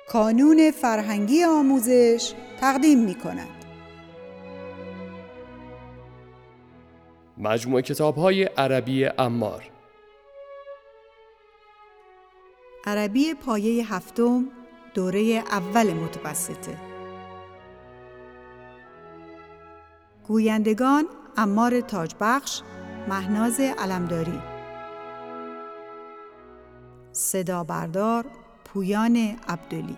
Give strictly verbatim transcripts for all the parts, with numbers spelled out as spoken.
کانون فرهنگی آموزش تقدیم می کند. مجموعه کتاب‌های عربی عمار. عربی پایه هفتم، دوره اول متوسطه. گویندگان: عمار تاجبخش، مهناز علمداری. صدا بردار: پویان عبدلی.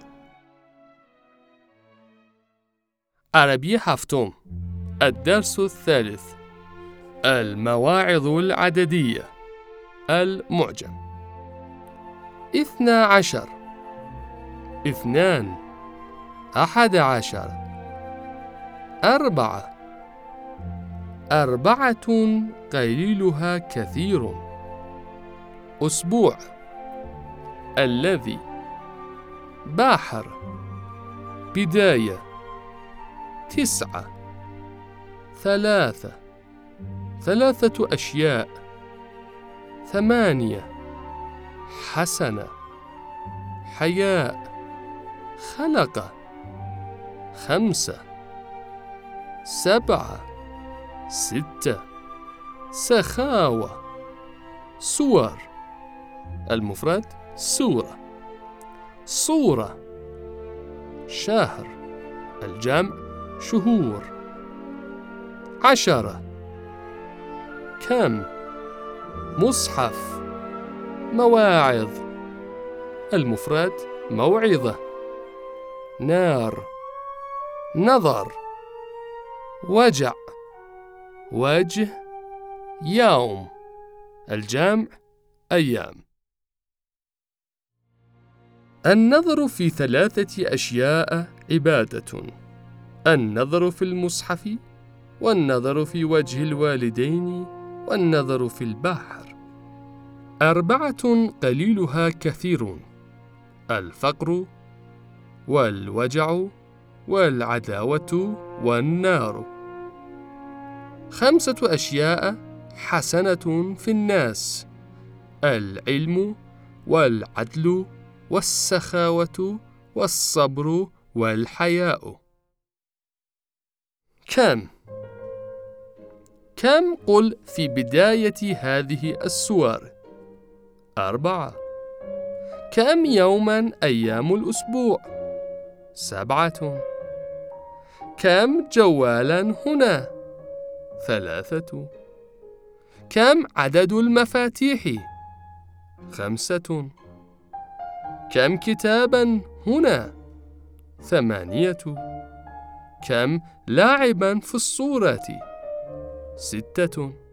عربي هفتم. الدرس الثالث. المواعظ العددية. المعجم. اثنا عشر، اثنان، أحد عشر، أربعة، أربعة قليلها كثير، أسبوع، الذي، باحر، بداية، تسعة، ثلاثة، ثلاثة أشياء، ثمانية، حسنة، حياء، خلق، خمسة، سبعة، ستة، سخاوة، صور، المفرد سورة، صورة، شهر، الجمع شهور، عشرة، كم، مصحف، مواعظ، المفرد موعظة، نار، نظر، وجع، وجه، يوم، الجمع أيام. النظر في ثلاثة أشياء عبادة: النظر في المصحف، والنظر في وجه الوالدين، والنظر في البحر. أربعة قليلها كثير: الفقر، والوجع، والعداوة، والنار. خمسة أشياء حسنة في الناس: العلم، والعدل، والسخاوة، والصبر، والحياء. كم. كم قل في بداية هذه السور؟ أربعة. كم يوما أيام الأسبوع؟ سبعة. كم جوالا هنا؟ ثلاثة. كم عدد المفاتيح؟ خمسة. كم كتابا هنا؟ ثمانية. كم لاعبا في الصورة؟ ستة.